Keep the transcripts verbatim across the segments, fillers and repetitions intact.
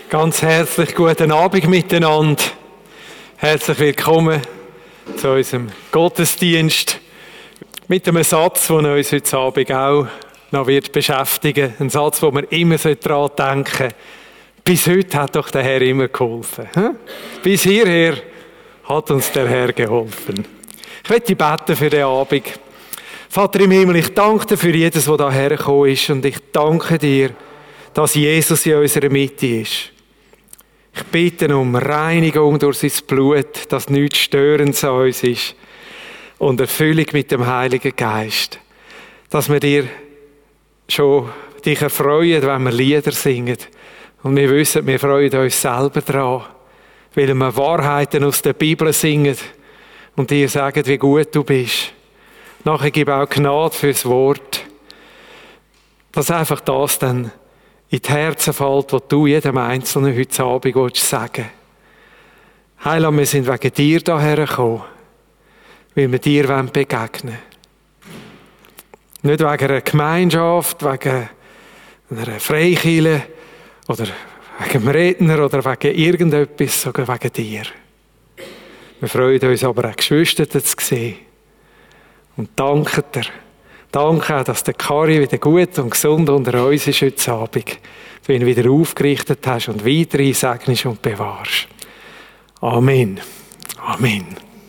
Ganz herzlich guten Abend miteinander. Herzlich willkommen zu unserem Gottesdienst mit einem Satz, der uns heute Abend auch noch wird beschäftigen. Ein Satz, wo wir immer daran denken sollen. Bis heute hat doch der Herr immer geholfen. Bis hierher hat uns der Herr geholfen. Ich möchte beten für den Abend. Vater im Himmel, ich danke dir für jedes, das hierher gekommen ist. Und ich danke dir, dass Jesus in unserer Mitte ist. Ich bitte um Reinigung durch sein Blut, dass nichts Störendes an uns ist. Und Erfüllung mit dem Heiligen Geist. Dass wir dir schon dich erfreuen, wenn wir Lieder singen. Und wir wissen, wir freuen uns selber daran, weil wir Wahrheiten aus der Bibel singen und dir sagen, wie gut du bist. Nachher gib auch Gnade fürs Wort, dass einfach das dann in die Herzen fällt, was du jedem Einzelnen heute Abend willst sagen. Heiland, wir sind wegen dir hierher gekommen, weil wir dir begegnen wollen. Nicht wegen einer Gemeinschaft, wegen einer Freikirche oder wegen einem Redner oder wegen irgendetwas, sondern wegen dir. Wir freuen uns aber auch, Geschwister zu sehen. Und danke dir. Danke auch, dass der Kari wieder gut und gesund unter uns ist heute Abend. Du ihn wieder aufgerichtet hast und weiterhin segnest und bewahrst. Amen. Amen.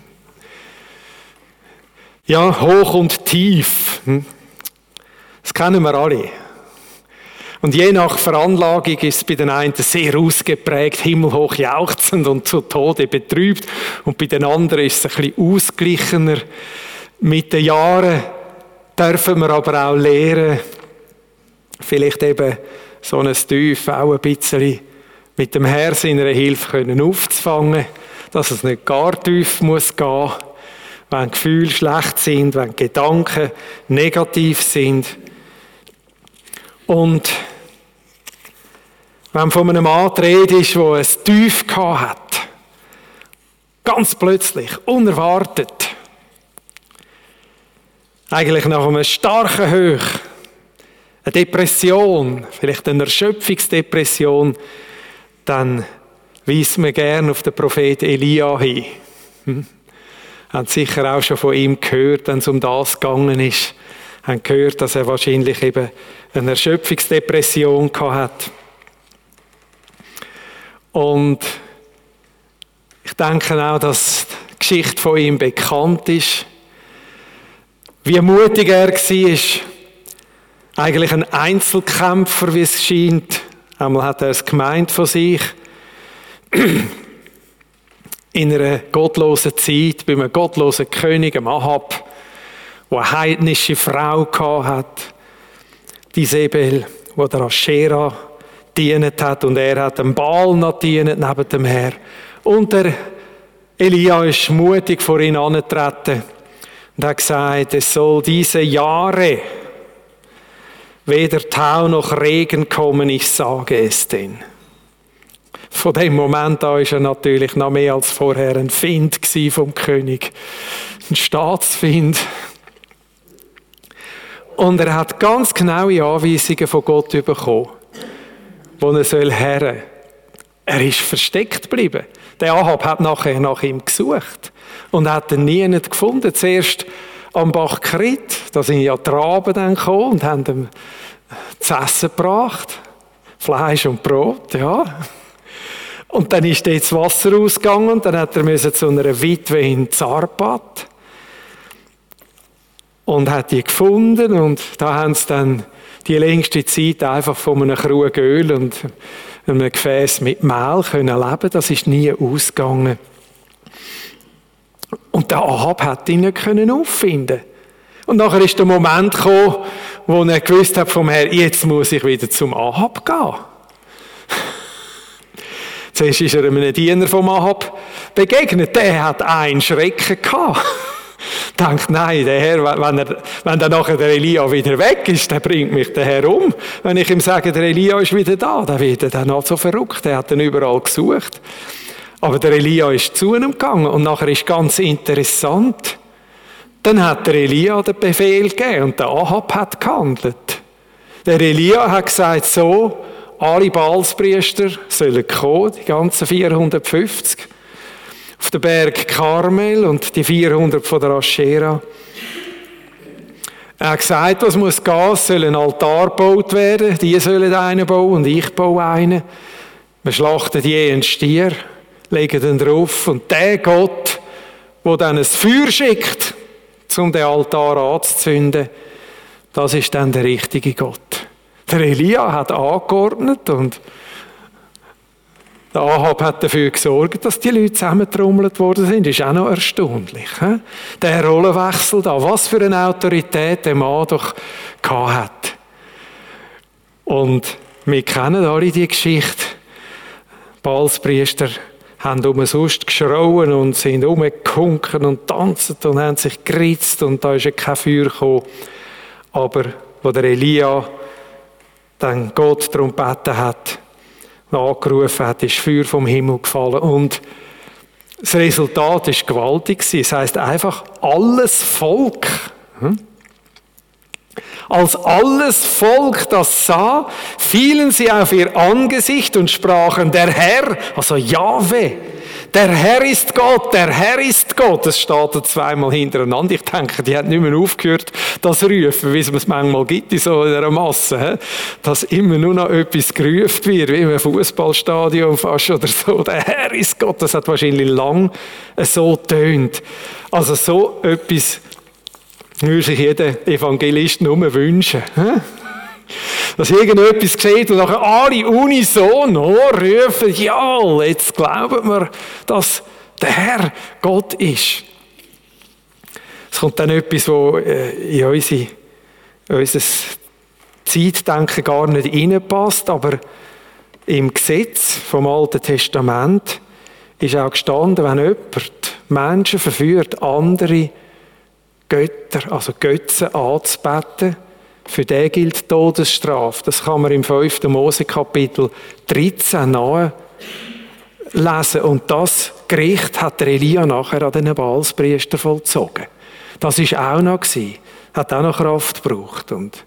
Ja, hoch und tief. Das kennen wir alle. Und je nach Veranlagung ist es bei den einen sehr ausgeprägt, himmelhoch jauchzend und zu Tode betrübt. Und bei den anderen ist es ein bisschen ausgeglichener. Mit den Jahren dürfen wir aber auch lernen, vielleicht eben so ein Tief auch ein bisschen mit dem Herrn seiner Hilfe können aufzufangen, dass es nicht gar tief muss gehen, wenn Gefühle schlecht sind, wenn Gedanken negativ sind. Und wenn von einem Mann die Rede ist, der ein Tief gehabt hat, ganz plötzlich, unerwartet, eigentlich nach einem starken Hoch, eine Depression, vielleicht eine Erschöpfungsdepression, dann weist man gerne auf den Propheten Elia hin. Hm? Haben sicher auch schon von ihm gehört, wenn es um das gegangen ist. Haben gehört, dass er wahrscheinlich eben eine Erschöpfungsdepression gehabt hat. Und ich denke auch, dass die Geschichte von ihm bekannt ist. Wie mutig er war, eigentlich ein Einzelkämpfer, wie es scheint. Einmal hat er es gemeint von sich. In einer gottlosen Zeit, bei einem gottlosen König, dem Ahab, der eine heidnische Frau hatte, die Isabel, die der Aschera gedient hat, und er hat dem Baal noch gedient neben dem Herr. Und der Elia ist mutig vor ihn angetreten. Und er hat gesagt, es soll diese Jahre weder Tau noch Regen kommen, ich sage es denn. Von dem Moment an war er natürlich noch mehr als vorher ein Find vom König, ein Staatsfind. Und er hat ganz genaue Anweisungen von Gott bekommen, wo er soll herren. Er ist versteckt geblieben. Der Ahab hat nachher nach ihm gesucht und hat ihn nie gefunden. Zuerst am Bach Krit, da sind ja die Raben dann gekommen und haben ihm zu essen gebracht. Fleisch und Brot, ja. Und dann ist dort das Wasser ausgegangen und dann hat er müssen zu einer Witwe in Zarpat und hat die gefunden, und da haben sie dann die längste Zeit einfach von einem Krug Öl und einem Gefäß mit Mehl können leben. Das ist nie ausgegangen. Und der Ahab hat ihn nicht können auffinden. Und nachher ist der Moment gekommen, wo er gewusst hat vom Herrn, jetzt muss ich wieder zum Ahab gehen. Zuerst ist er einem Diener vom Ahab begegnet. Der hat einen Schrecken gehabt. Denkt, nein, der Herr, wenn, er, wenn dann nachher der Elia wieder weg ist, dann bringt mich der Herr um. Wenn ich ihm sage, der Elia ist wieder da, dann wird er dann auch so verrückt. Er hat ihn überall gesucht. Aber der Elia ist zu ihm gegangen und nachher ist ganz interessant. Dann hat der Elia den Befehl gegeben und der Ahab hat gehandelt. Der Elia hat gesagt, so, alle Baalspriester sollen kommen, die ganzen vierhundertfünfzig, auf den Berg Karmel und die vierhundert von der Aschera. Er hat gesagt, was muss gehen, es soll ein Altar gebaut werden, die sollen einen bauen und ich baue einen. Wir schlachten je einen Stier, legen den drauf und der Gott, der dann ein Feuer schickt, um den Altar anzuzünden, das ist dann der richtige Gott. Der Elia hat angeordnet und der Ahab hat dafür gesorgt, dass die Leute zusammengetrommelt worden sind. Das ist auch noch erstaunlich. He? Der Rollenwechsel da, was für eine Autorität der Mann doch gehabt hat. Und wir kennen alle die Geschichte. Die Baalspriester haben umsonst geschrauen und sind rumgehunken und tanzen und haben sich geritzt und da ist ja kein Feuer gekommen. Aber wo der Elia dann Gott darum gebeten hat, angerufen hat, ist Feuer vom Himmel gefallen. Und das Resultat ist gewaltig. Es heisst einfach, alles Volk, hm? als alles Volk das sah, fielen sie auf ihr Angesicht und sprachen, der Herr, also Jahwe, der Herr ist Gott, der Herr ist Gott. Das steht da zweimal hintereinander. Ich denke, die hat nicht mehr aufgehört, das rufen, wie es es manchmal gibt in so einer Masse, dass immer nur noch etwas gerufen wird, wie im Fußballstadion fast oder so. Der Herr ist Gott. Das hat wahrscheinlich lang so getönt. Also so etwas würde sich jeder Evangelist nur wünschen. Dass irgendetwas sieht und nachher alle unisono rufen, ja, jetzt glauben wir, dass der Herr Gott ist. Es kommt dann etwas, das in unsere, unser Zeitdenken gar nicht reinpasst, aber im Gesetz vom Alten Testament ist auch gestanden, wenn jemand Menschen verführt, andere Götter, also Götzen anzubeten, für den gilt Todesstrafe. Das kann man im fünften Mose Kapitel dreizehn nachlesen. Und das Gericht hat der Elia nachher an den Baalspriester vollzogen. Das war auch noch gewesen. Hat auch noch Kraft gebraucht. Und,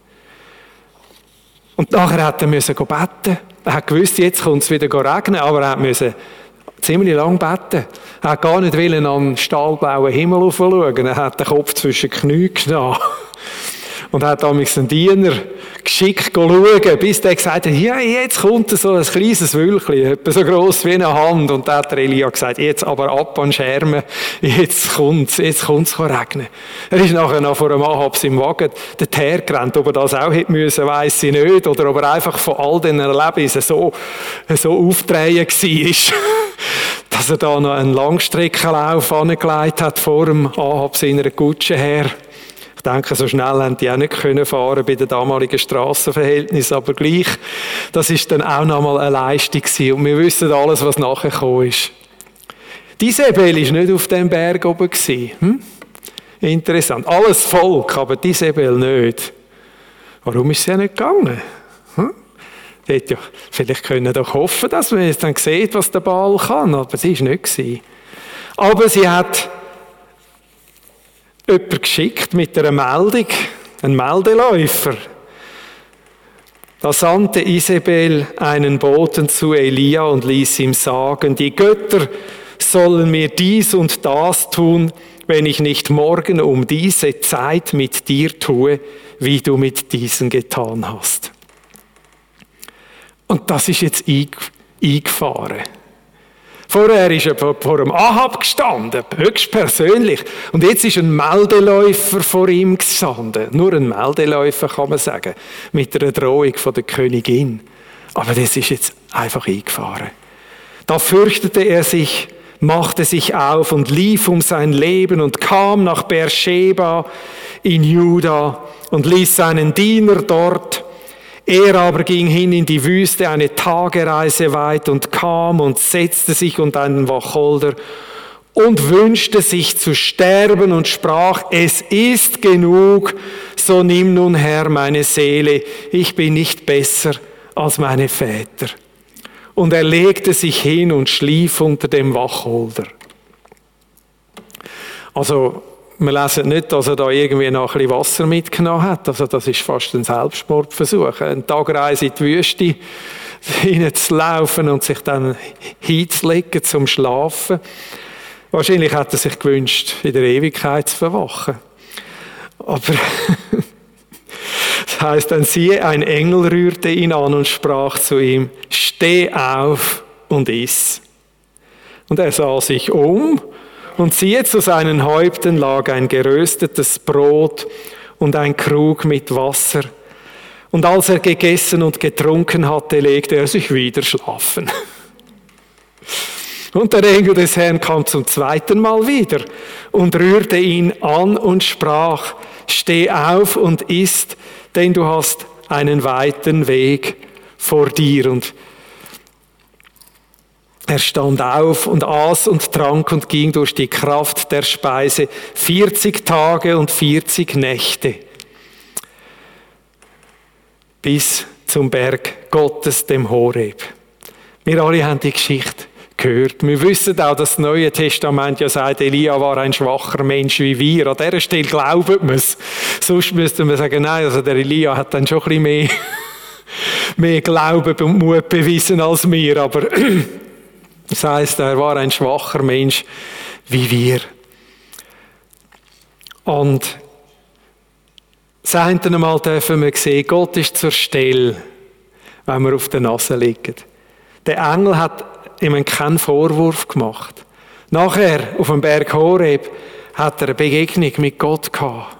und nachher hat er müssen beten. Er hat gewusst, jetzt kommt es wieder regnen, aber er musste ziemlich lang beten. Er hat gar nicht wollen am stahlblauen Himmel schauen. Er hat den Kopf zwischen die Knie genommen. Und hat damals einen Diener geschickt schauen, bis der gesagt hat, ja, jetzt kommt so ein kleines Wölkchen, etwa so gross wie eine Hand. Und da hat der Elia gesagt, jetzt aber ab an Schermen, jetzt kommt's, jetzt kommt's regnen. Er ist nachher noch vor einem Ahab im Wagen dorthin gerannt. Ob er das auch hätte müssen, weiss ich nicht. Oder ob er einfach von all diesen Erlebnissen so, so aufdrehen war, dass er da noch einen Langstreckenlauf angelegt hat vor dem Ahab seiner Kutsche her. Ich denke, so schnell haben die auch nicht können fahren bei den damaligen Strassenverhältnissen, aber gleich, das ist dann auch nochmal eine Leistung gewesen. Und wir wissen alles, was nachher gekommen ist. Die Isabel war nicht auf dem Berg oben gewesen. Hm? Interessant. Alles Volk, aber die Isabel nicht. Warum ist sie ja nicht gegangen? Hm? Die hätte ja vielleicht können doch hoffen, dass man jetzt dann sieht, was der Baal kann, aber sie war nicht gewesen. Aber sie hat jemand geschickt mit einer Meldung, ein Meldeläufer. Da sandte Isabel einen Boten zu Elia und ließ ihm sagen, die Götter sollen mir dies und das tun, wenn ich nicht morgen um diese Zeit mit dir tue, wie du mit diesen getan hast. Und das ist jetzt eingefahren. Vorher ist er vor dem Ahab gestanden, höchstpersönlich. Und jetzt ist ein Meldeläufer vor ihm gestanden. Nur ein Meldeläufer, kann man sagen. Mit einer Drohung von der Königin. Aber das ist jetzt einfach eingefahren. Da fürchtete er sich, machte sich auf und lief um sein Leben und kam nach Beersheba in Juda und ließ seinen Diener dort. Er aber ging hin in die Wüste eine Tagereise weit und kam und setzte sich unter einen Wacholder und wünschte sich zu sterben und sprach, es ist genug, so nimm nun Herr meine Seele, ich bin nicht besser als meine Väter. Und er legte sich hin und schlief unter dem Wacholder. Also, wir lesen nicht, dass er da irgendwie noch ein bisschen Wasser mitgenommen hat. Also das ist fast ein Selbstmordversuch. Eine Tagreise in die Wüste, hineinzulaufen und sich dann hinzulegen zum Schlafen. Wahrscheinlich hat er sich gewünscht, in der Ewigkeit zu verwachen. Aber das heisst, dann siehe, ein Engel rührte ihn an und sprach zu ihm, steh auf und iss. Und er sah sich um und siehe, zu seinen Häupten lag ein geröstetes Brot und ein Krug mit Wasser. Und als er gegessen und getrunken hatte, legte er sich wieder schlafen. Und der Engel des Herrn kam zum zweiten Mal wieder und rührte ihn an und sprach, steh auf und iss, denn du hast einen weiten Weg vor dir. Und er stand auf und aß und trank und ging durch die Kraft der Speise vierzig Tage und vierzig Nächte bis zum Berg Gottes, dem Horeb. Wir alle haben die Geschichte gehört. Wir wissen auch, dass das Neue Testament ja sagt, Elia war ein schwacher Mensch wie wir. An dieser Stelle glauben wir es. Sonst müssten wir sagen, nein, also der Elia hat dann schon ein bisschen mehr, mehr Glauben und Mut bewiesen als wir. Aber das heisst, er war ein schwacher Mensch wie wir. Und das eine Mal dürfen wir sehen, Gott ist zur Stelle, wenn wir auf der Nase liegen. Der Engel hat ihm keinen Vorwurf gemacht. Nachher, auf dem Berg Horeb, hat er eine Begegnung mit Gott gehabt.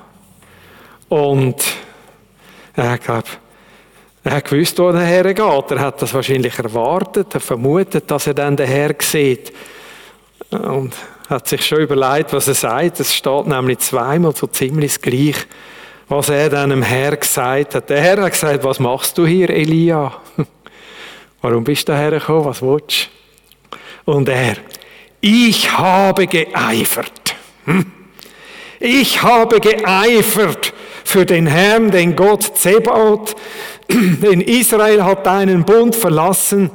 Und er glaub, er hat gewusst, wo er hergeht. Er hat das wahrscheinlich erwartet, er vermutet, dass er dann den Herr sieht. Und hat sich schon überlegt, was er sagt. Es steht nämlich zweimal so ziemlich das Gleiche, was er dann dem Herr gesagt hat. Der Herr hat gesagt, was machst du hier, Elia? Warum bist du hergekommen? Was willst du? Und er, ich habe geeifert. Ich habe geeifert für den Herrn, den Gott Zebaoth, denn Israel hat deinen Bund verlassen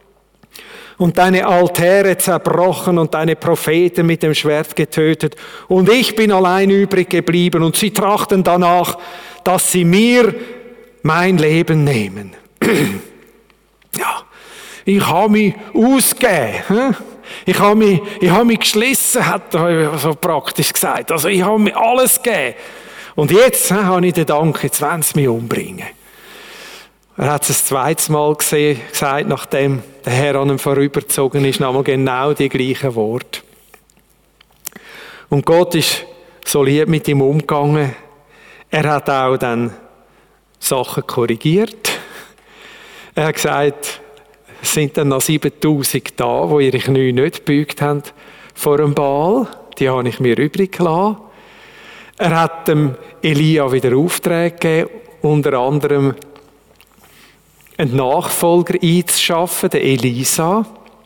und deine Altäre zerbrochen und deine Propheten mit dem Schwert getötet. Und ich bin allein übrig geblieben und sie trachten danach, dass sie mir mein Leben nehmen. Ja, ich habe mich ausgegeben. Ich habe mich, ich habe mich geschlissen, hat er so praktisch gesagt. Also ich habe mir alles gegeben. Und jetzt habe ich den Dank, jetzt wollen sie mich umbringen. Er hat es ein zweites Mal gesehen, gesagt, nachdem der Herr an ihm vorübergezogen ist, nochmal genau die gleichen Worte. Und Gott ist so lieb mit ihm umgegangen. Er hat auch dann Sachen korrigiert. Er hat gesagt, es sind dann noch siebentausend da, wo ihre Knie nicht gebeugt haben vor dem Baal. Die habe ich mir übrig gelassen. Er hat dem Elia wieder Aufträge gegeben, unter anderem einen Nachfolger einzuschaffen, den Elisa.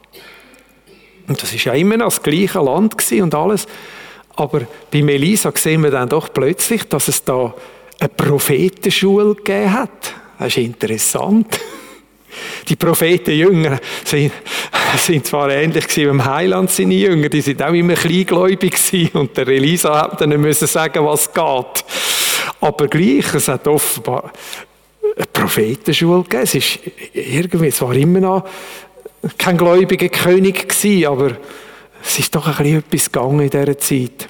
Und das ist ja immer noch das gleiche Land gewesen und alles. Aber beim Elisa sehen wir dann doch plötzlich, dass es da eine Prophetenschule gegeben hat. Das ist interessant. Die Prophetenjünger sind, sind zwar ähnlich gewesen wie im Heiland, seine Jünger, die sind auch immer kleingläubig gewesen und der Elisa hat dann müssen sagen, was geht. Aber gleich, es hat offenbar eine Prophetenschule gegeben. Es ist irgendwie, es war immer noch kein gläubiger König gewesen, aber es ist doch ein bisschen etwas gegangen in dieser Zeit.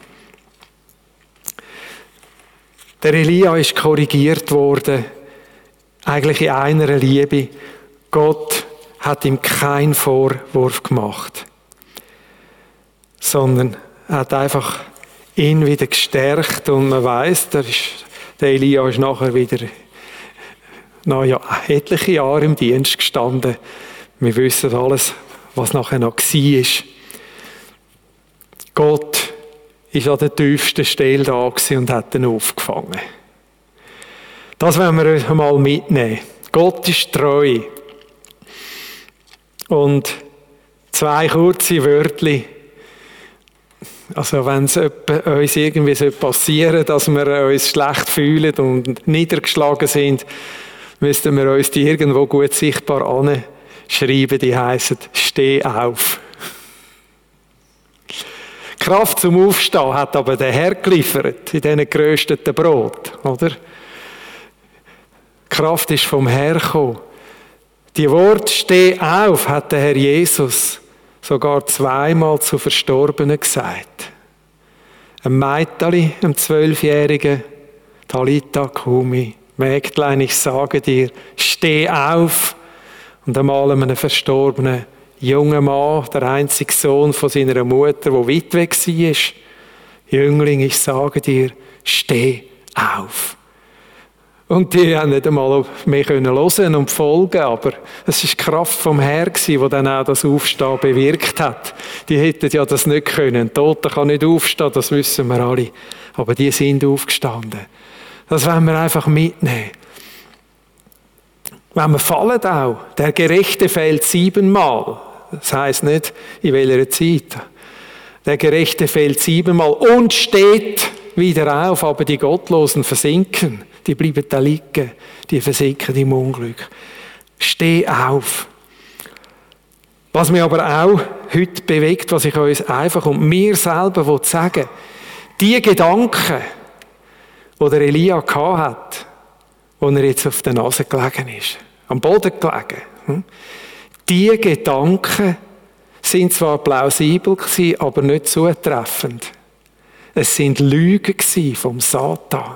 Der Elia ist korrigiert worden, eigentlich in einer Liebe. Gott hat ihm keinen Vorwurf gemacht, sondern hat einfach ihn wieder gestärkt und man weiss, der, ist, der Elia ist nachher wieder na ja, etliche Jahre im Dienst gestanden. Wir wissen alles, was nachher noch war. Gott ist an der tiefsten Stelle da und hat ihn aufgefangen. Das wollen wir einmal mitnehmen. Gott ist treu. Und zwei kurze Wörtchen. Also wenn es uns irgendwie passieren, dass wir uns schlecht fühlen und niedergeschlagen sind, müssten wir uns die irgendwo gut sichtbar anschreiben, die heissen, steh auf. Kraft zum Aufstehen hat aber der Herr geliefert, in diesen gerösteten Brot, oder? Kraft ist vom Herr gekommen. Die Worte «Steh auf» hat der Herr Jesus sogar zweimal zu Verstorbenen gesagt. Ein Mädchen, einem Zwölfjährigen, Talita Kumi, Mägdlein, ich sage dir, steh auf. Und einmal einem verstorbenen jungen Mann, der einzige Sohn von seiner Mutter, der weit weg war, Jüngling, ich sage dir, steh auf. Und die haben nicht einmal mehr hören und folgen, aber es war die Kraft vom Herrn, die dann auch das Aufstehen bewirkt hat. Die hätten ja das nicht können. Ein Toter kann nicht aufstehen, das wissen wir alle. Aber die sind aufgestanden. Das wollen wir einfach mitnehmen. Wenn wir fallen auch, der Gerechte fällt siebenmal. Das heisst nicht, in welcher Zeit. Der Gerechte fällt siebenmal und steht wieder auf, aber die Gottlosen versinken. Die bleiben da liegen, die versinken im Unglück. Steh auf. Was mich aber auch heute bewegt, was ich uns einfach und mir selber sagen will, die Gedanken, die der Elia hatte, wo er jetzt auf der Nase gelegen ist, am Boden gelegen, die Gedanken sind zwar plausibel gewesen, aber nicht zutreffend. Es sind Lügen gewesen vom Satan.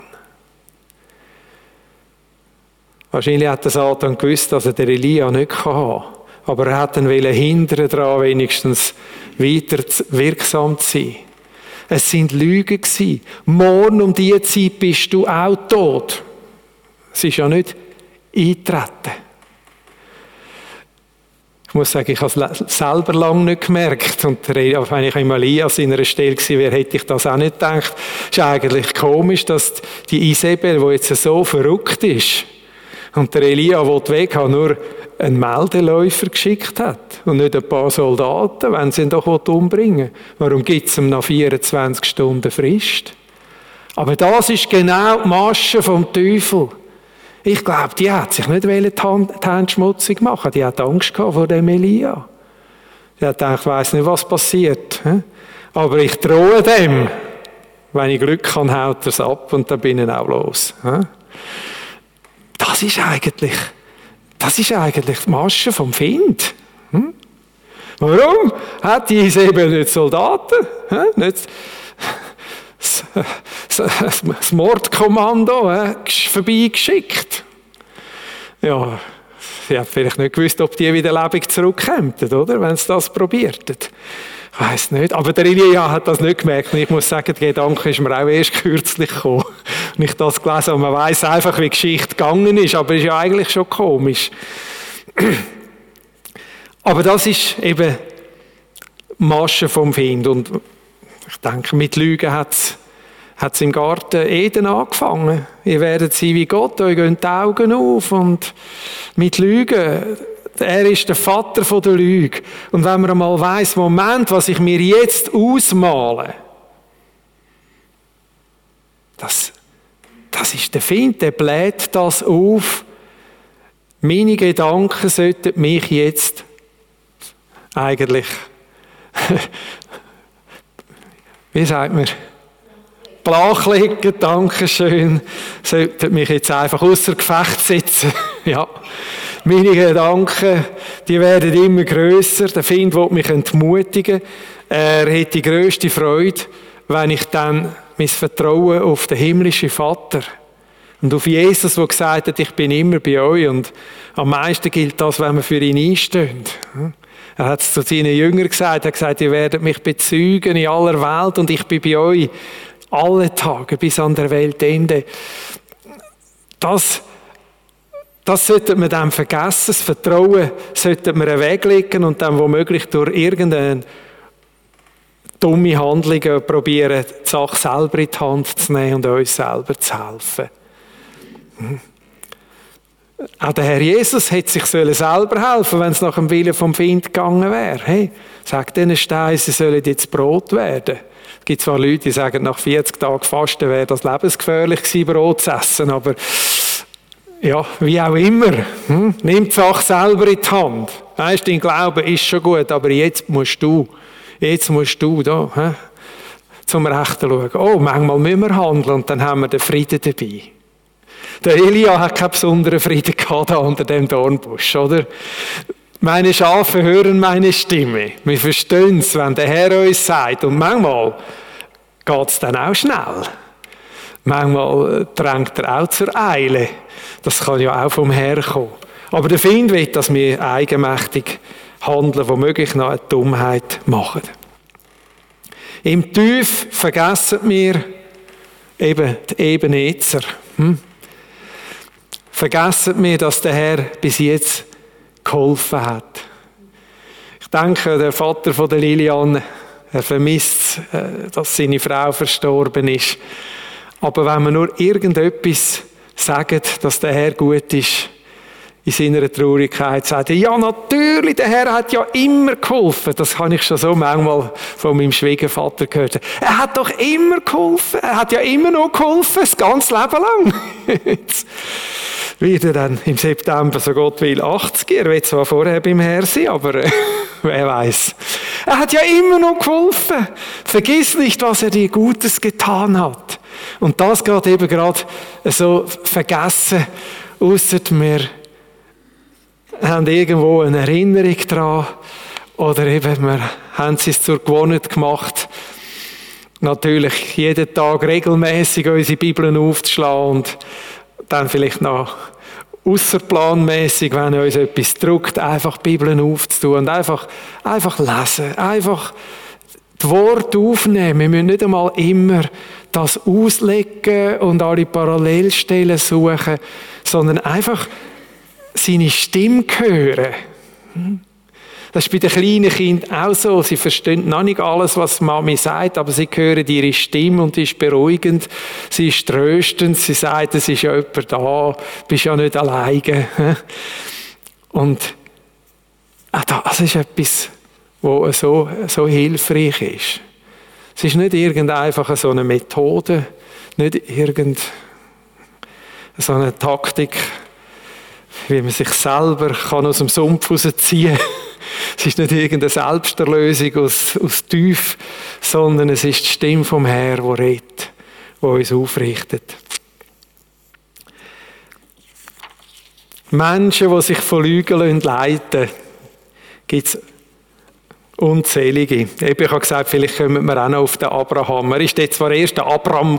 Wahrscheinlich hat der Satan gewusst, dass er den Elia nicht haben kann. Aber er hat ihn hindern daran, wenigstens weiter wirksam zu sein. Es sind Lügen gewesen. Morgen um diese Zeit bist du auch tot. Es ist ja nicht eingetreten. Ich muss sagen, ich habe es selber lange nicht gemerkt. Und wenn ich im Elias in einer Stelle gewesen wäre, hätte ich das auch nicht gedacht. Es ist eigentlich komisch, dass die Isabel, die jetzt so verrückt ist, und der Elia, der weg hat, nur einen Meldeläufer geschickt hat und nicht ein paar Soldaten, wenn sie ihn doch umbringen wollen. Warum gibt es ihm nach vierundzwanzig Stunden Frist? Aber das ist genau die Masche vom Teufel. Ich glaube, die hat sich nicht die Hände schmutzig machen. Die hat Angst gehabt vor dem Elia. Die hat gedacht, ich weiss nicht, was passiert. Aber ich drohe dem. Wenn ich Glück habe, haut er es ab und dann bin ich auch los. Das ist eigentlich, das ist eigentlich die Masche vom Find. Hm? Warum hat die Isabel nicht Soldaten? Hm? Nicht das Mordkommando äh, vorbeigeschickt? Ja, sie hat vielleicht nicht gewusst, ob die wieder lebendig zurückkämen, oder? Wenn sie das probierten. Ich weiss nicht. Aber der Elia hat das nicht gemerkt. Und ich muss sagen, der Gedanke ist mir auch erst kürzlich gekommen. Und ich das gelesen habe. Man weiss einfach, wie die Geschichte gegangen ist. Aber es ist ja eigentlich schon komisch. Aber das ist eben Masche vom Find. Und ich denke, mit Lügen hat es im Garten Eden angefangen. Ihr werdet sein wie Gott, euch gehen die Augen auf. Und mit Lügen, er ist der Vater von der Lüge. Und wenn man einmal weiss, Moment, was ich mir jetzt ausmale, das, das ist der Find, der bläht das auf. Meine Gedanken sollten mich jetzt eigentlich, wie sagt man, Blachlegen, Dankeschön, sollten mich jetzt einfach außer Gefecht setzen. Ja. Meine Gedanken, die werden immer grösser. Der Find will mich entmutigen. Er hat die grösste Freude, wenn ich dann mein Vertrauen auf den himmlischen Vater und auf Jesus, der gesagt hat, ich bin immer bei euch. Und am meisten gilt das, wenn wir für ihn einstehen. Er hat es zu seinen Jüngern gesagt. Er hat gesagt, ihr werdet mich bezeugen in aller Welt und ich bin bei euch alle Tage bis an der Weltende. Das Das sollte man dann vergessen. Das Vertrauen sollte man weglegen und dann womöglich durch irgendeine dumme Handlungen probieren, die Sache selber in die Hand zu nehmen und uns selber zu helfen. Hm. Auch der Herr Jesus hätte sich selber helfen, wenn es nach dem Willen vom Find gegangen wäre. Hey, sagt diesen Steinen, sie sollen jetzt Brot werden. Es gibt zwar Leute, die sagen, nach vierzig Tagen Fasten wäre das lebensgefährlich gewesen, Brot zu essen, aber ja, wie auch immer. Hm? Nimm die Sache selber in die Hand. Weißt, dein Glaube ist schon gut, aber jetzt musst du, jetzt musst du da hm? zum Rechten schauen. Oh, manchmal müssen wir handeln und dann haben wir den Frieden dabei. Der Elia hat keinen besonderen Frieden gehabt da unter dem Dornbusch, oder? Meine Schafe hören meine Stimme. Wir verstehen es, wenn der Herr uns sagt. Und manchmal geht es dann auch schnell. Manchmal drängt er auch zur Eile. Das kann ja auch vom Herrn kommen. Aber der Feind will, dass wir eigenmächtig handeln, womöglich noch eine Dummheit machen. Im Tief vergessen wir eben die Ebenezer. Hm? Vergessen wir, dass der Herr bis jetzt geholfen hat. Ich denke, der Vater von der Lilian, er vermisst, dass seine Frau verstorben ist. Aber wenn wir nur irgendetwas sagen, dass der Herr gut ist, in seiner Traurigkeit sagt er, ja natürlich, der Herr hat ja immer geholfen. Das habe ich schon so manchmal von meinem Schwiegervater gehört. Er hat doch immer geholfen. Er hat ja immer noch geholfen, das ganze Leben lang. Jetzt wird er dann im September, so Gott will, achtzig. Er wird zwar vorher beim Herrn sein, aber äh, wer weiß. Er hat ja immer noch geholfen. Vergiss nicht, was er dir Gutes getan hat. Und das geht eben gerade so vergessen, ausser wir haben irgendwo eine Erinnerung daran oder eben wir haben es zur Gewohnheit gemacht, natürlich jeden Tag regelmäßig unsere Bibeln aufzuschlagen und dann vielleicht noch ausserplanmäßig, wenn uns etwas drückt, einfach Bibeln aufzutun und einfach, einfach lesen, einfach die Worte aufnehmen. Wir müssen nicht einmal immer das auslegen und alle Parallelstellen suchen, sondern einfach seine Stimme hören. Das ist bei den kleinen Kindern auch so. Sie verstehen noch nicht alles, was Mami sagt, aber sie hören ihre Stimme und die ist beruhigend, sie ist tröstend, sie sagt, es ist ja jemand da, du bist ja nicht alleine. Und das ist etwas, was so, so hilfreich ist. Es ist nicht irgendeine so eine Methode, nicht irgendeine so eine Taktik, wie man sich selber kann aus dem Sumpf rausziehen kann. Es ist nicht irgendeine Selbsterlösung aus, aus tief, sondern es ist die Stimme vom Herrn, die redet, die uns aufrichtet. Menschen, die sich von Lügen leiten, gibt es unzählige. Ich habe gesagt, vielleicht kommen wir auch noch auf den Abraham. Er war dort zwar erst der Abram,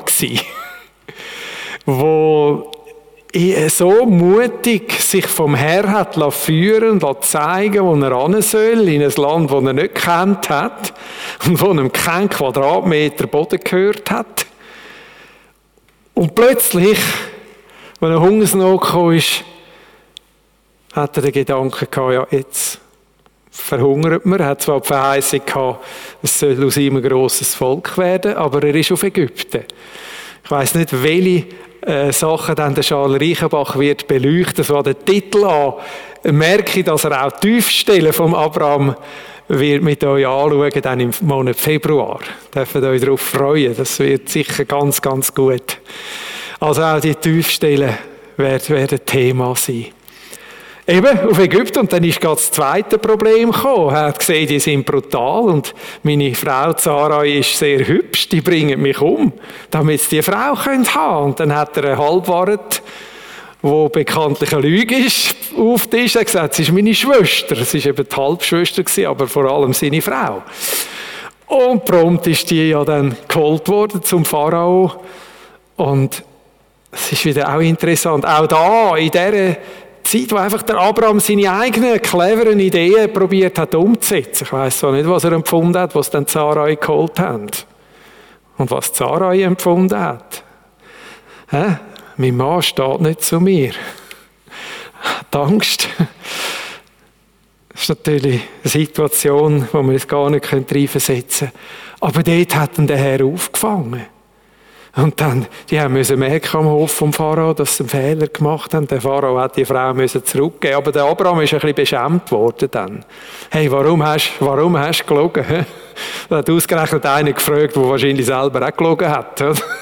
wo so mutig sich vom Herrn hat führen und zeigen, wo er hin soll, in ein Land, das er nicht gekannt hat und wo ihm kein Quadratmeter Boden gehört hat. Und plötzlich, wenn eine Hungersnot kam, hat er den Gedanken gehabt, ja, jetzt verhungert man. Er hat zwar die Verheißung gehabt, es soll aus ihm ein grosses Volk werden, aber er ist auf Ägypten. Ich weiss nicht, welche äh, Sachen dann der Charles Reichenbach wird beleuchten. So an den Titel an merke ich, dass er auch die Tiefstellen vom Abraham wird mit euch anschauen, dann im Monat Februar. Dürft euch darauf freuen. Das wird sicher ganz, ganz gut. Also auch die Tiefstellen werden, werden Thema sein. Eben, auf Ägypten. Und dann ist gerade das zweite Problem gekommen. Er hat gesehen, die sind brutal und meine Frau Sarai ist sehr hübsch, die bringen mich um, damit sie die Frau haben können. Und dann hat er eine Halbwahrheit, die bekanntlich eine Lüge ist, auf den Tisch. Er hat gesagt, sie ist meine Schwester. Es war eben die Halbschwester, aber vor allem seine Frau. Und prompt ist die ja dann geholt worden zum Pharao. Und es ist wieder auch interessant, auch da, in dieser Zeit, wo einfach der Abraham seine eigenen cleveren Ideen probiert hat umzusetzen. Ich weiss zwar nicht, was er empfunden hat, was dann Sarai geholt haben. Und was Sarai empfunden hat. Hä? Mein Mann steht nicht zu mir. Die Angst. Das ist natürlich eine Situation, wo wir uns gar nicht reinversetzen können. Aber dort hat ihn der Herr aufgefangen. Und dann, die haben müssen merken am Hof vom Pharao, dass sie einen Fehler gemacht haben. Der Pharao hat die Frau müssen zurückgeben. Aber der Abraham ist ein bisschen beschämt worden dann. Hey, warum hast, warum hast du gelogen? Da hat ausgerechnet einer gefragt, der wahrscheinlich selber auch gelogen hat.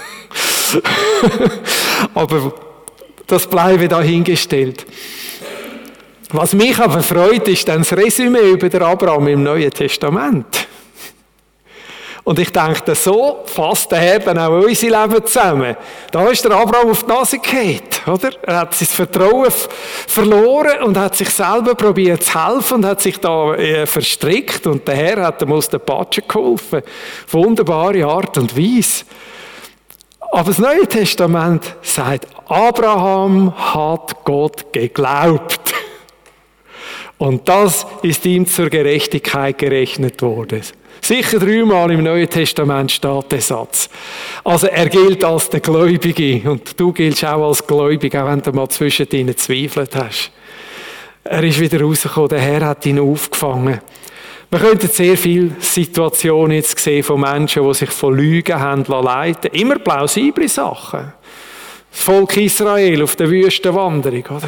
Aber das bleibe dahingestellt. Was mich aber freut, ist dann das Resümee über den Abraham im Neuen Testament. Und ich denke, so fasst der Herr dann auch unser Leben zusammen. Da ist der Abraham auf die Nase gefallen. oder? Er hat sein Vertrauen f- verloren und hat sich selber probiert zu helfen und hat sich da äh, verstrickt und der Herr hat ihm aus der Patsche geholfen. Wunderbare Art und Weise. Aber das Neue Testament sagt, Abraham hat Gott geglaubt. Und das ist ihm zur Gerechtigkeit gerechnet worden. Sicher dreimal im Neuen Testament steht der Satz. Also er gilt als der Gläubige und du giltst auch als Gläubiger, auch wenn du mal zwischen ihnen zweifelt hast. Er ist wieder rausgekommen, der Herr hat ihn aufgefangen. Wir könnten sehr viele Situationen jetzt sehen von Menschen, die sich von Lügen haben leiten lassen. Immer plausible Sachen. Das Volk Israel auf der Wüstenwanderung, oder?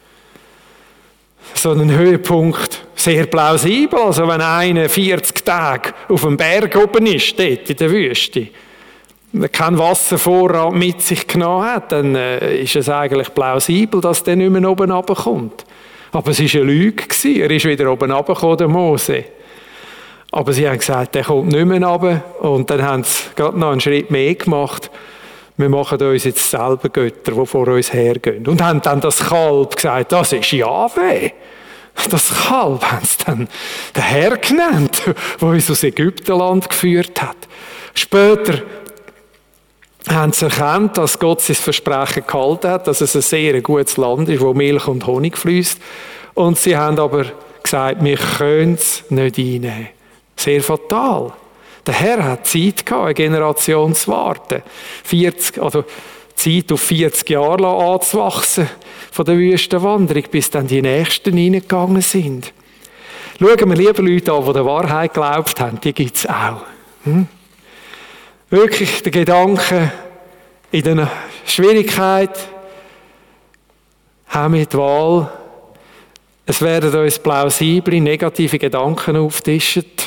So ein Höhepunkt, sehr plausibel. Also wenn einer vierzig Tage auf dem Berg oben ist, dort in der Wüste, kein Wasservorrat mit sich genommen hat, dann ist es eigentlich plausibel, dass der nicht mehr oben runterkommt. Aber es war eine Lüge. Er ist wieder oben runtergekommen, der Mose. Aber sie haben gesagt, der kommt nicht mehr runter. Und dann haben sie gerade noch einen Schritt mehr gemacht. Wir machen uns jetzt selber Götter, die vor uns hergehen. Und haben dann das Kalb gesagt, das ist Jahwe. Das Kalb haben sie dann den Herr genannt, der uns aus Ägyptenland geführt hat. Später haben sie erkannt, dass Gott sein Versprechen gehalten hat, dass es ein sehr gutes Land ist, wo Milch und Honig fließt. Und sie haben aber gesagt, wir können es nicht einnehmen. Sehr fatal. Der Herr hat Zeit gehabt, eine Generation zu warten. vierzig, also Zeit auf vierzig Jahre anzuwachsen von der Wüstenwanderung, bis dann die Nächsten reingegangen sind. Schauen wir lieber Leute an, die der Wahrheit geglaubt haben, die gibt es auch. Hm? Wirklich der Gedanke, in der Schwierigkeit haben wir die Wahl, es werden uns plausible, negative Gedanken aufgetischt,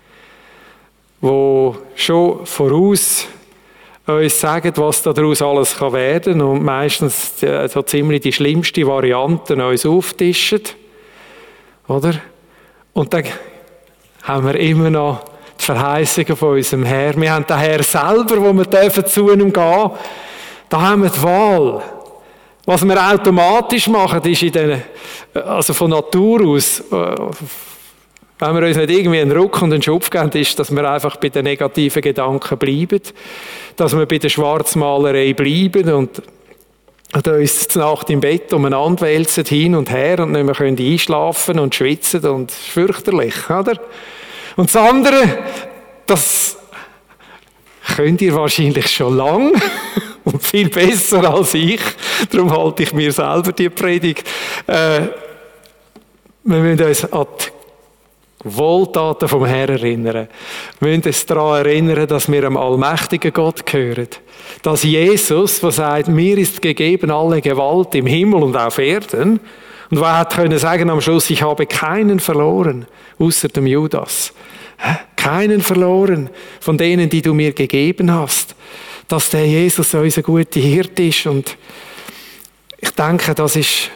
wo schon voraus uns sagen, was daraus alles werden kann und meistens so ziemlich die schlimmste Variante uns auftischen. Oder? Und dann haben wir immer noch die Verheißungen von unserem Herr. Wir haben den Herr selber, wo wir dürfen zu ihm gehen. Da haben wir die Wahl. Was wir automatisch machen, ist in den, also von Natur aus, wenn wir uns nicht irgendwie einen Ruck und einen Schubf geben, ist, dass wir einfach bei den negativen Gedanken bleiben, dass wir bei der Schwarzmalerei bleiben und, und uns zur Nacht im Bett umeinander wälzen, hin und her und nicht mehr können einschlafen und schwitzen und fürchterlich, oder? Und das andere, das könnt ihr wahrscheinlich schon lang und viel besser als ich, darum halte ich mir selber die Predigt. Äh, wir müssen uns an die Wohltaten vom Herrn erinnern. Wir müssen uns daran erinnern, dass wir einem allmächtigen Gott gehören. Dass Jesus, der sagt, mir ist gegeben alle Gewalt im Himmel und auf Erden. Und wer hat können sagen am Schluss, ich habe keinen verloren, außer dem Judas. Keinen verloren von denen, die du mir gegeben hast. Dass der Jesus unser guter Hirte ist. Und ich denke, das ist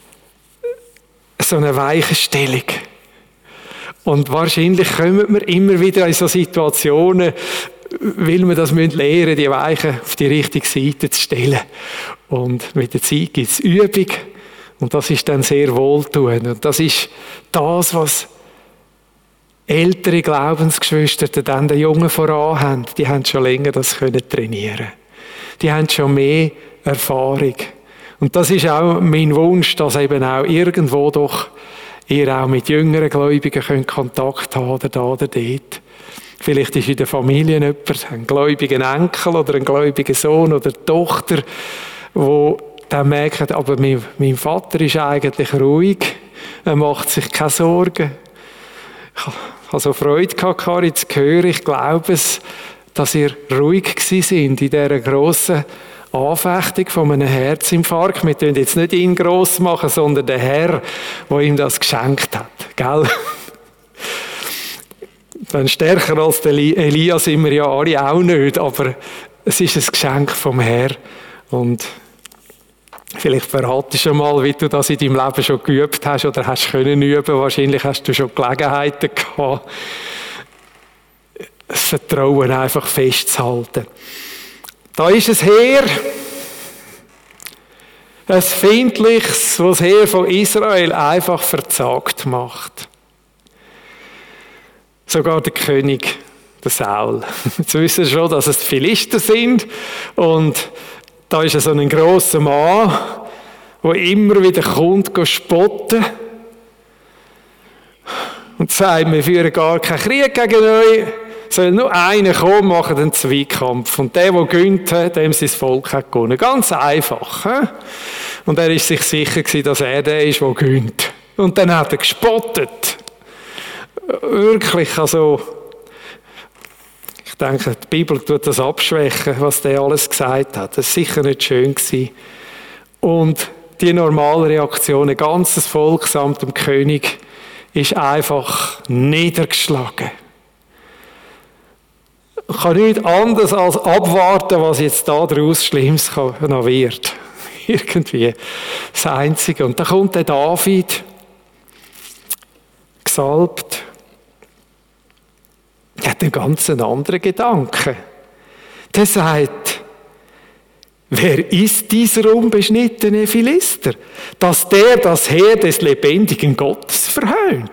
so eine Weichenstellung. Und wahrscheinlich kommen wir immer wieder in so Situationen, weil wir das lernen müssen, die Weichen auf die richtige Seite zu stellen. Und mit der Zeit gibt es Übung. Und das ist dann sehr wohltuend. Und das ist das, was ältere Glaubensgeschwister dann den Jungen voran haben. Die haben schon länger das können trainieren. Die haben schon mehr Erfahrung. Und das ist auch mein Wunsch, dass eben auch irgendwo doch ihr auch mit jüngeren Gläubigen könnt Kontakt haben oder da oder dort. Vielleicht ist in der Familie jemand, ein gläubiger Enkel oder ein gläubiger Sohn oder Tochter, wo dann merkt, aber mein, mein Vater ist eigentlich ruhig, er macht sich keine Sorgen. Ich habe so Freude gehabt, Karin, zu hören. Ich glaube es, dass ihr ruhig gewesen seid in dieser grossen Anfechtung von einem Herzinfarkt. Wir tun jetzt nicht ihn gross machen, sondern den Herr, der ihm das geschenkt hat. Gell? Wenn stärker als der Elia sind wir ja alle auch nicht, aber es ist ein Geschenk vom Herr. Und vielleicht verratest du schon mal, wie du das in deinem Leben schon geübt hast oder hast können üben. Wahrscheinlich hast du schon Gelegenheiten gehabt, das Vertrauen einfach festzuhalten. Da ist es her. Ein Findliches, was das Heer von Israel einfach verzagt macht. Sogar der König, der Saul. Jetzt wissen wir schon, dass es die Philister sind. Und da ist so ein grosser Mann, der immer wieder kommt, geht spotten. Und sagt, wir führen gar keinen Krieg gegen euch. Soll nur einer kommen, machen den Zweikampf. Und der, der gönnt, dem sein Volk hat gewonnen. Ganz einfach. He? Und er ist sich sicher gewesen, dass er der ist, der gönnt. Und dann hat er gespottet. Wirklich, also, ich denke, die Bibel tut das abschwächen, was der alles gesagt hat. Das war sicher nicht schön gewesen. Und die normale Reaktion, ein ganzes Volk samt dem König, ist einfach niedergeschlagen. Ich kann nichts anderes als abwarten, was jetzt da daraus Schlimmes noch wird. Irgendwie das Einzige. Und dann kommt der David, gesalbt. Er hat einen ganz anderen Gedanken. Der sagt, wer ist dieser unbeschnittene Philister, dass der das Heer des lebendigen Gottes verhöhnt?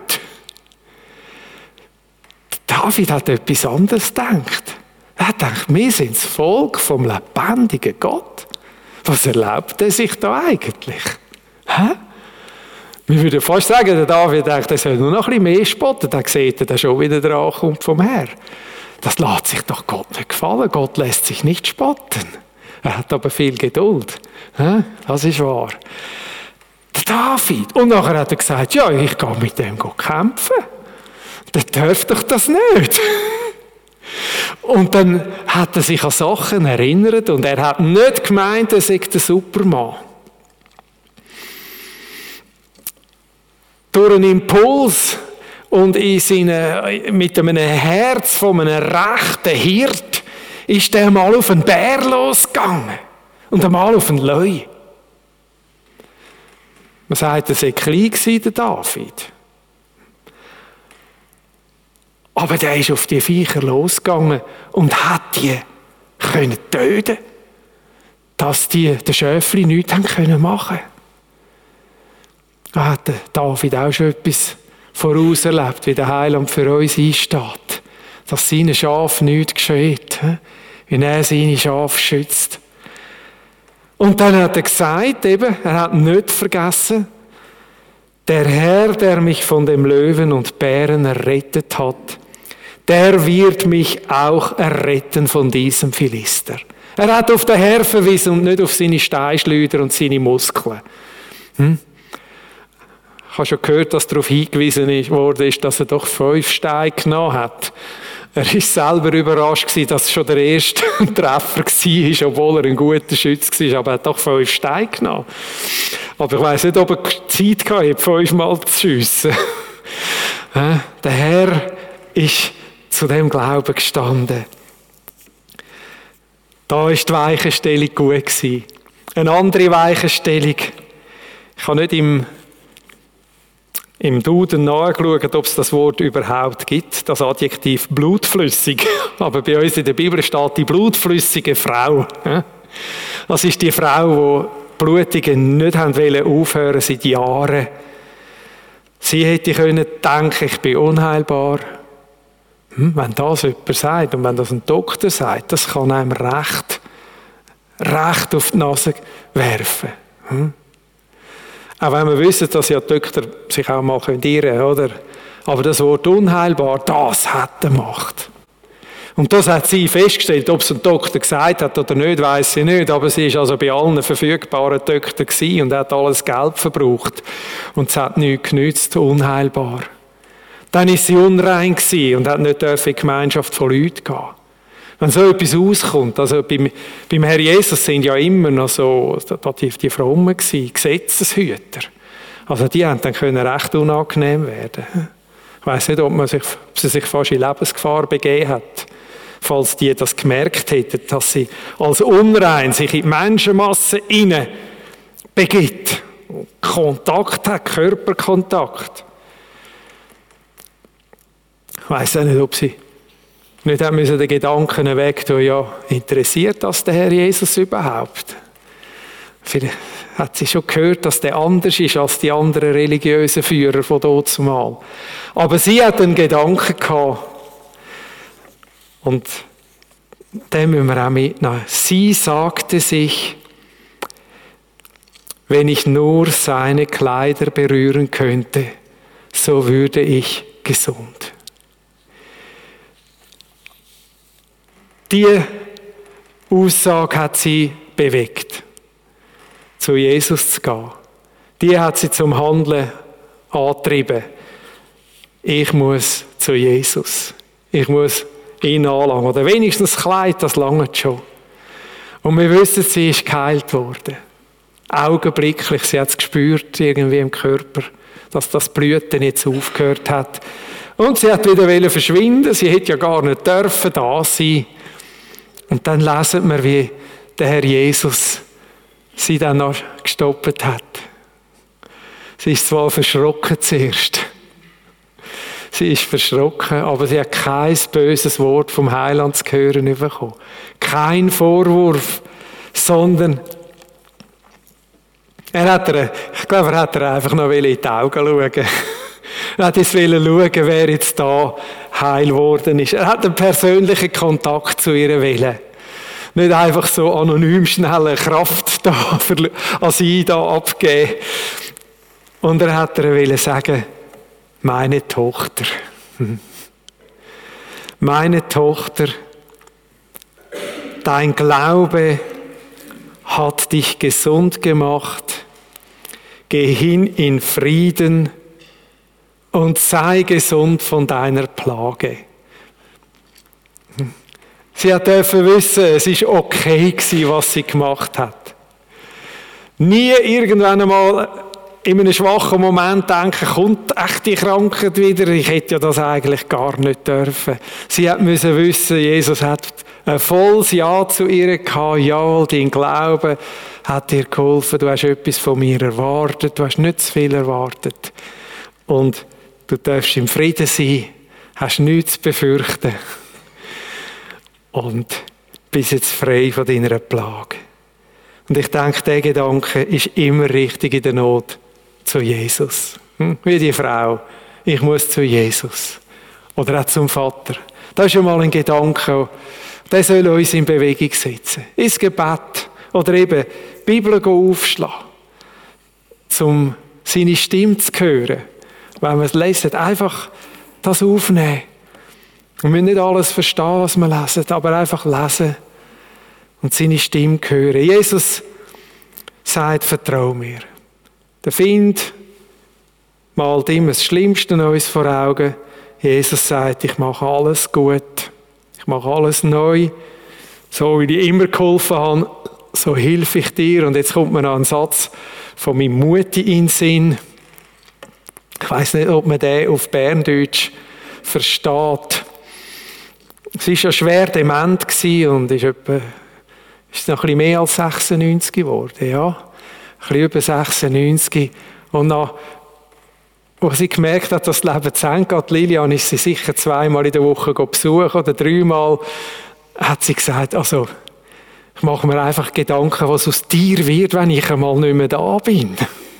David hat etwas anderes gedacht. Er hat gedacht, wir sind das Volk vom lebendigen Gott. Was erlaubt er sich da eigentlich? Hä? Wir würden fast sagen, der David denkt, er soll nur noch ein bisschen mehr spotten, dann sieht er, dass schon wieder der ankommt vom Herr. Das lässt sich doch Gott nicht gefallen. Gott lässt sich nicht spotten. Er hat aber viel Geduld. Hä? Das ist wahr. Der David. Und nachher hat er gesagt, ja, ich gehe mit dem kämpfen. Der darf doch das nicht. Und dann hat er sich an Sachen erinnert und er hat nicht gemeint, er sei der Supermann. Durch einen Impuls und in seine, mit einem Herz von einem rechten Hirt ist er mal auf einen Bär losgegangen und einmal auf einen Löwe. Man sagt, er sei klein gewesen, der David. Aber der ist auf die Viecher losgegangen und hat die können töten, dass die den Schöfli nichts haben können machen. Da hat David auch schon etwas voraus erlebt, wie der Heiland für uns einsteht, dass seinen Schafen nichts geschieht, wie er seine Schafe schützt. Und dann hat er gesagt, eben, er hat nicht vergessen, der Herr, der mich von dem Löwen und Bären errettet hat, der wird mich auch erretten von diesem Philister. Er hat auf den Herr verwiesen und nicht auf seine Steinschleuder und seine Muskeln. Hm? Ich habe schon gehört, dass darauf hingewiesen wurde, dass er doch fünf Steine genommen hat. Er war selber überrascht gewesen, dass es schon der erste Treffer war, obwohl er ein guter Schütze war, aber er hat doch fünf Steine genommen. Aber ich weiss nicht, ob er Zeit hatte, fünfmal zu schiessen. Der Herr ist zu dem Glauben gestanden. Da war die Weichenstellung gut gewesen. Eine andere Weichenstellung. Ich habe nicht im, im Duden nachgeschaut, ob es das Wort überhaupt gibt, das Adjektiv blutflüssig. Aber bei uns in der Bibel steht die blutflüssige Frau. Das ist die Frau, die Blutungen nicht aufhören wollten seit Jahren. Sie hätte können denken, ich bin unheilbar. Hm, wenn das jemand sagt und wenn das ein Doktor sagt, das kann einem recht, recht auf die Nase werfen. Hm? Auch wenn wir wissen, dass ja die Doktor sich auch mal irren können, oder? Aber das Wort unheilbar, das hat eine Macht. Und das hat sie festgestellt, ob es ein Doktor gesagt hat oder nicht, weiss sie nicht. Aber sie war also bei allen verfügbaren Doktoren gewesen und hat alles Geld verbraucht. Und es hat nichts genützt, unheilbar. Dann war sie unrein und hat nicht in die Gemeinschaft von Leuten gehen. Wenn so etwas auskommt, also beim, beim Herr Jesus sind ja immer noch so, die, die Frommen gewesen, Gesetzeshüter. Also die haben dann können recht unangenehm werden. Ich weiss nicht, ob, man sich, ob sie sich fast in Lebensgefahr begeben hat, falls die das gemerkt hätten, dass sie als unrein sich in die Menschenmasse hinein begibt. Kontakt hat, Körperkontakt. Ich weiss auch nicht, ob sie nicht haben müssen den Gedanken wegtun, ja, interessiert das der Herr Jesus überhaupt? Vielleicht hat sie schon gehört, dass der anders ist als die anderen religiösen Führer von dort zumal. Aber sie hat einen Gedanken gehabt. Und den müssen wir auch mitnehmen. Sie sagte sich, wenn ich nur seine Kleider berühren könnte, so würde ich gesund. Die Aussage hat sie bewegt, zu Jesus zu gehen. Die hat sie zum Handeln angetrieben. Ich muss zu Jesus. Ich muss ihn anlangen. Oder wenigstens das Kleid, das langt schon. Und wir wissen, sie ist geheilt worden. Augenblicklich, sie hat es gespürt, irgendwie im Körper, dass das Blüten jetzt aufgehört hat. Und sie hat wieder verschwinden. Sie hätte ja gar nicht dürfen da sein. Und dann lesen wir, wie der Herr Jesus sie dann noch gestoppt hat. Sie ist zwar verschrocken zuerst. Sie ist verschrocken, aber sie hat kein böses Wort vom Heiland zu hören bekommen. Kein Vorwurf, sondern er hat ihr, ich glaube, er hat ihr einfach noch in die Augen schauen. Er hat jetzt schauen, wer jetzt da heil geworden ist. Er hat einen persönlichen Kontakt zu ihr wollen. Nicht einfach so anonym schnelle Kraft da an sie da abgeben. Und er hat ihr wollen sagen, meine Tochter, meine Tochter, dein Glaube hat dich gesund gemacht. Geh hin in Frieden und sei gesund von deiner Plage. Sie durfte wissen, es war okay gewesen, was sie gemacht hat. Nie irgendwann einmal in einem schwachen Moment denken, kommt echt die Krankheit wieder? Ich hätte ja das eigentlich gar nicht dürfen. Sie musste wissen, Jesus hat ein volles Ja zu ihr gehabt. Ja, dein Glaube hat dir geholfen. Du hast etwas von mir erwartet. Du hast nicht zu viel erwartet. Und du darfst im Frieden sein. Hast nichts zu befürchten. Und bist jetzt frei von deiner Plage. Und ich denke, der Gedanke ist immer richtig in der Not. Zu Jesus. Hm? Wie die Frau. Ich muss zu Jesus. Oder auch zum Vater. Das ist schon mal ein Gedanke, der soll uns in Bewegung setzen. Ins Gebet. Oder eben die Bibel aufschlagen. Um seine Stimme zu hören. Wenn wir es lesen, einfach das aufnehmen. Wir müssen nicht alles verstehen, was wir lesen, aber einfach lesen und seine Stimme hören. Jesus sagt, vertrau mir. Der Find malt immer das Schlimmste uns vor Augen. Jesus sagt, ich mache alles gut. Ich mache alles neu. So wie ich immer geholfen habe, so helfe ich dir. Und jetzt kommt mir noch ein Satz von meinem Mutti in den Sinn. Ich weiss nicht, ob man den auf Berndeutsch versteht. Sie war ja schwer dement und ist, etwa, ist noch ein bisschen mehr als sechsundneunzig geworden. Ja. Ein bisschen über sechsundneunzig. Und dann, als sie gemerkt hat, dass das Leben zu Ende geht, Lilian ist sie sicher zweimal in der Woche besuchen oder dreimal, hat sie gesagt, also, ich mache mir einfach Gedanken, was aus dir wird, wenn ich einmal nicht mehr da bin.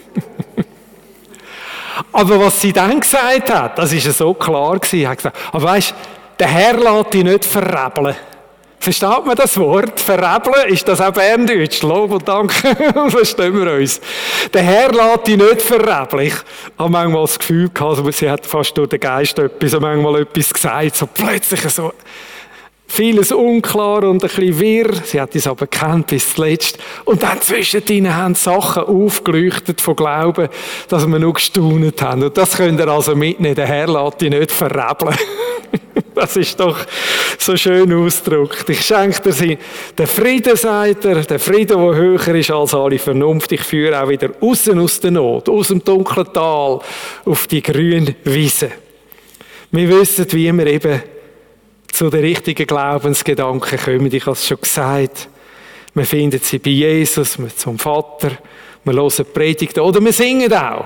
Aber was sie dann gesagt hat, das war ja so klar gewesen. Sie hat gesagt, aber weisst, der Herr lässt dich nicht verrebeln. Versteht man das Wort? Verrebeln? Ist das auch Berndeutsch? Lob und Dank. Verstehen wir uns? Der Herr lässt dich nicht verrebeln. Ich habe manchmal das Gefühl gehabt, sie hat fast durch den Geist etwas, manchmal etwas gesagt, so plötzlich so vieles unklar und ein bisschen wirr. Sie hat es aber gekannt bis zuletzt. Und dann zwischen ihnen haben Sachen aufgeleuchtet von Glauben, dass wir noch gestaunt haben. Und das könnt ihr also mitnehmen. Der Herr lässt dich nicht verrebeln. Das ist doch so schön ausgedrückt. Ich schenke dir den Frieden, sagt er, der Frieden, der höher ist als alle Vernunft. Ich führe auch wieder raus aus der Not, aus dem dunklen Tal, auf die grüne Wiese. Wir wissen, wie wir eben zu den richtigen Glaubensgedanken kommen. Ich habe es schon gesagt. Wir finden sie bei Jesus, wir zum Vater, wir hören Predigten oder wir singen auch.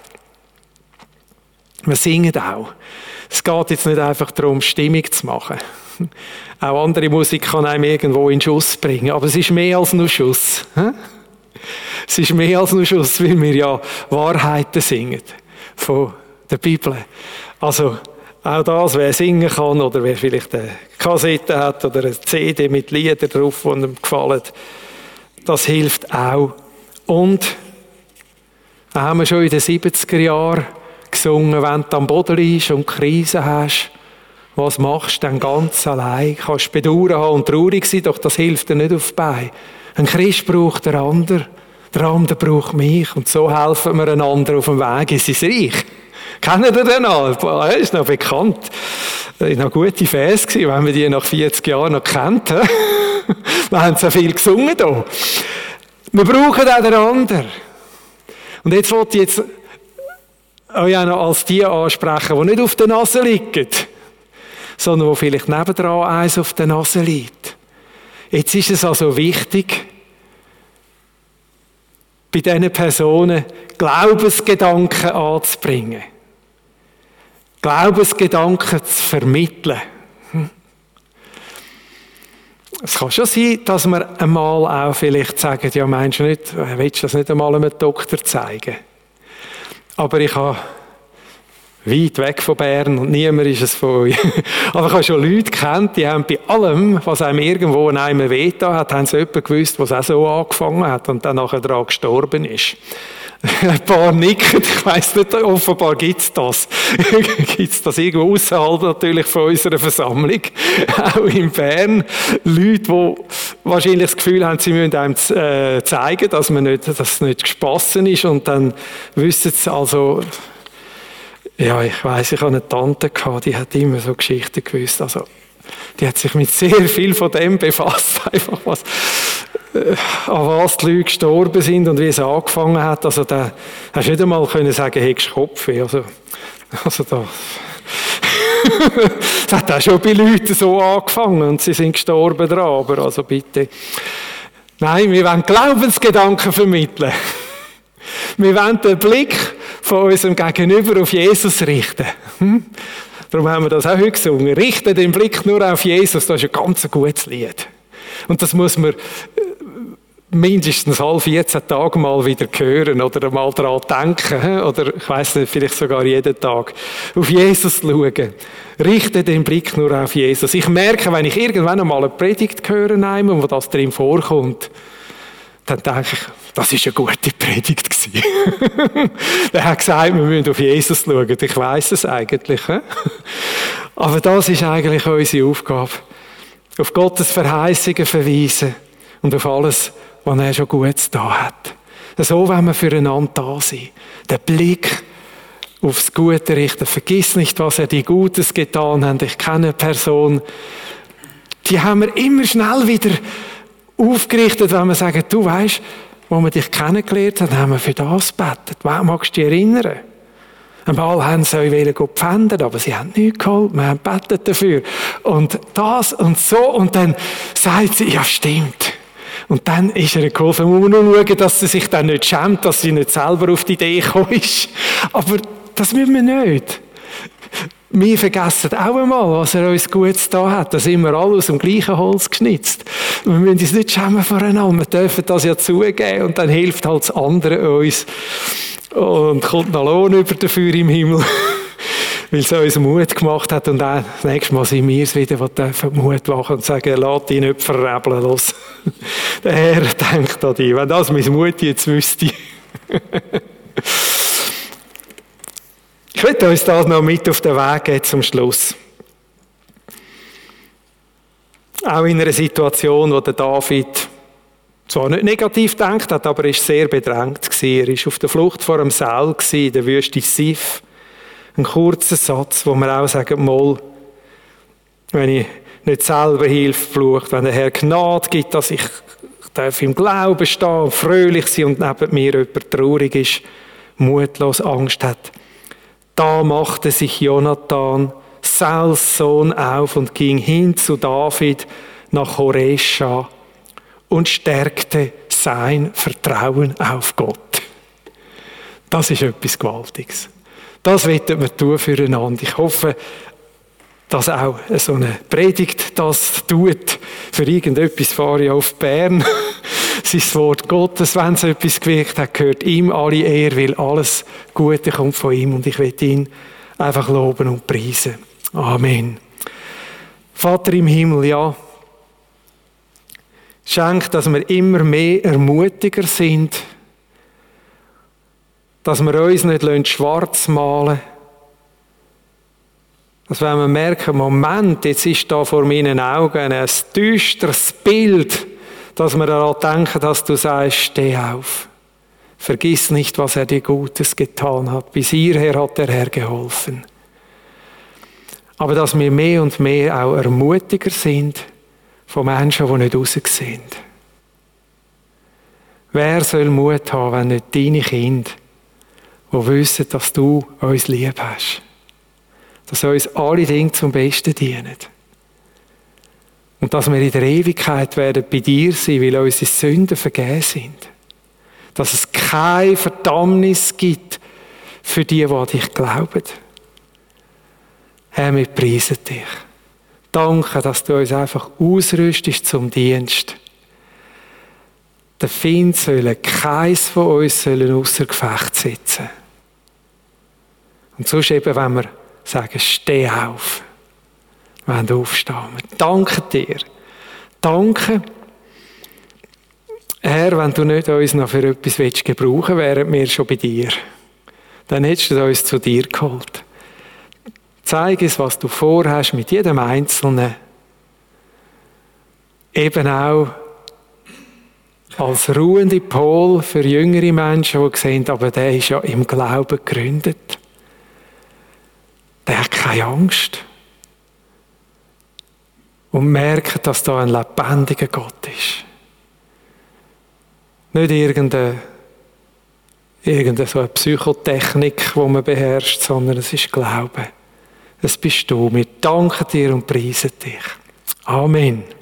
Wir singen auch. Es geht jetzt nicht einfach darum, Stimmung zu machen. Auch andere Musik kann einem irgendwo in Schuss bringen, aber es ist mehr als nur Schuss. Es ist mehr als nur Schuss, weil wir ja Wahrheiten singen von der Bibel. Also auch das, wer singen kann oder wer vielleicht eine Kassette hat oder eine C D mit Liedern drauf, die ihm gefallen, das hilft auch. Und da haben wir schon in den siebziger Jahren gesungen, wenn du am Boden liegst und Krise hast, was machst du dann ganz allein? Kannst Bedauern haben und traurig sein, doch das hilft dir nicht auf die Beine. Ein Christ braucht der andere, der andere braucht mich und so helfen wir einander auf dem Weg in sein Reich. Kennen ihr den noch? Das ist noch bekannt. Das war noch gute Vers, wenn wir die nach vierzig Jahren noch kennt. Wir haben so viel gesungen hier. Wir brauchen auch den anderen. Und jetzt wollte ich jetzt euch auch noch als die ansprechen, die nicht auf der Nase liegen, sondern die vielleicht nebendran eins auf der Nase liegt. Jetzt ist es also wichtig, bei diesen Personen Glaubensgedanken anzubringen. Glaubensgedanken zu vermitteln. Es kann schon sein, dass wir einmal auch vielleicht sagen, ja, meinst du nicht, willst du das nicht einmal einem Doktor zeigen? Aber ich habe weit weg von Bern und niemand ist es von euch. Aber ich habe schon Leute kennt, die haben bei allem, was einem irgendwo in einem wehgetan hat, haben sie jemanden gewusst, was auch so angefangen hat und dann nachher daran gestorben ist. Ein paar nicken, ich weiss nicht, offenbar gibt es das. Gibt es das irgendwo außerhalb natürlich von unserer Versammlung, auch in Bern. Leute, die wahrscheinlich das Gefühl haben, sie müssen einem äh, zeigen, dass man nicht, dass es nicht gespassen ist und dann wissen sie also, ja, ich weiss, ich hatte eine Tante, die hat immer so Geschichten gewusst. Also, die hat sich mit sehr viel von dem befasst, einfach was, äh, an was die Leute gestorben sind und wie es angefangen hat. Also, da hast du nicht einmal können sagen, hättest du Kopfweh. Also, also da, das hat auch schon bei Leuten so angefangen und sie sind gestorben dran, aber also bitte. Nein, wir wollen Glaubensgedanken vermitteln. Wir wollen den Blick von unserem Gegenüber auf Jesus richten. Hm? Darum haben wir das auch heute gesungen. Richte den Blick nur auf Jesus, das ist ein ganz gutes Lied. Und das muss man mindestens alle vierzehn Tage mal wieder hören oder mal daran denken. Oder ich weiss nicht, vielleicht sogar jeden Tag. Auf Jesus schauen. Richte den Blick nur auf Jesus. Ich merke, wenn ich irgendwann einmal eine Predigt höre, wo das drin vorkommt, dann denke ich, das war eine gute Predigt gewesen. Der hat gesagt, wir müssen auf Jesus schauen. Ich weiss es eigentlich. Aber das ist eigentlich unsere Aufgabe. Auf Gottes Verheißungen verweisen und auf alles, was er schon Gutes da hat. So wollen wir füreinander da sein. Den Blick aufs Gute richten. Vergiss nicht, was er dir Gutes getan hat. Ich kenne eine Person, die haben wir immer schnell wieder aufgerichtet, wenn wir sagen, du weisst, wo wir dich kennengelernt haben, haben wir für das gebetet. Magst du dich erinnern? Einmal haben sie euch gepfändet, aber sie haben nichts geholt. Wir haben gebetet dafür. Und das und so. Und dann sagt sie, ja, stimmt. Und dann ist ihr geholfen. Man muss nur schauen, dass sie sich dann nicht schämt, dass sie nicht selber auf die Idee gekommen ist. Aber das müssen wir nicht. Wir vergessen auch einmal, was er uns Gutes da hat. Da sind wir alle aus dem gleichen Holz geschnitzt. Wir müssen uns nicht schämen voreinander. Wir dürfen das ja zugeben und dann hilft halt das andere uns. Und kommt noch Lohn über dafür im Himmel. Weil es uns Mut gemacht hat. Und auch das nächste Mal sind wir es wieder, die dürfen Mut machen und sagen, lass dich nicht verrebeln los. Der Herr denkt an dich. Wenn das mein Mut jetzt wüsste. Ich möchte uns das noch mit auf den Weg geben zum Schluss. Auch in einer Situation, wo der David zwar nicht negativ gedacht hat, aber er war sehr bedrängt. Er war auf der Flucht vor einem Saul in der Wüste Sif. Ein kurzer Satz, wo wir auch sagen, mal, wenn ich nicht selber Hilfe brauche, wenn der Herr Gnade gibt, dass ich darf im Glauben stehen und fröhlich sein und neben mir jemand traurig ist, mutlos Angst hat. Da machte sich Jonathan, Sauls Sohn, auf und ging hin zu David nach Horesha und stärkte sein Vertrauen auf Gott. Das ist etwas Gewaltiges. Das wollen wir tun füreinander. Ich hoffe, dass auch so eine Predigt das tut. Für irgendetwas fahre ich auf Bern. Es ist das Wort Gottes, wenn es etwas gewirkt hat, gehört ihm alle Ehre, weil alles Gute kommt von ihm und ich will ihn einfach loben und preisen. Amen. Vater im Himmel, ja, schenk, dass wir immer mehr Ermutiger sind, dass wir uns nicht schwarz malen lassen, dass wenn wir merken, Moment, jetzt ist da vor meinen Augen ein düsteres Bild, dass wir daran denken, dass du sagst, steh auf. Vergiss nicht, was er dir Gutes getan hat. Bis hierher hat der Herr geholfen. Aber dass wir mehr und mehr auch Ermutiger sind von Menschen, die nicht raussehen. Wer soll Mut haben, wenn nicht deine Kinder, die wissen, dass du uns lieb hast? Dass uns alle Dinge zum Besten dienen. Und dass wir in der Ewigkeit werden bei dir sein, weil unsere Sünden vergeben sind. Dass es keine Verdammnis gibt für die, die an dich glauben. Herr, wir preisen dich. Danke, dass du uns einfach ausrüstest zum Dienst. Der Feind soll keins von uns sollen außer Gefecht setzen. Und sonst eben, wenn wir sagen, steh auf, wenn du aufstehen. Danke dir. Danke, Herr, wenn du nicht uns noch für etwas gebrauchen willst, wären wir schon bei dir. Dann hättest du uns zu dir geholt. Zeig uns, was du vorhast mit jedem Einzelnen. Eben auch als ruhende Pol für jüngere Menschen, die sehen, aber der ist ja im Glauben gegründet. Der hat keine Angst. Und merkt, dass da ein lebendiger Gott ist. Nicht irgendeine, irgendeine so eine Psychotechnik, die man beherrscht, sondern es ist Glaube. Es bist du. Wir danken dir und preisen dich. Amen.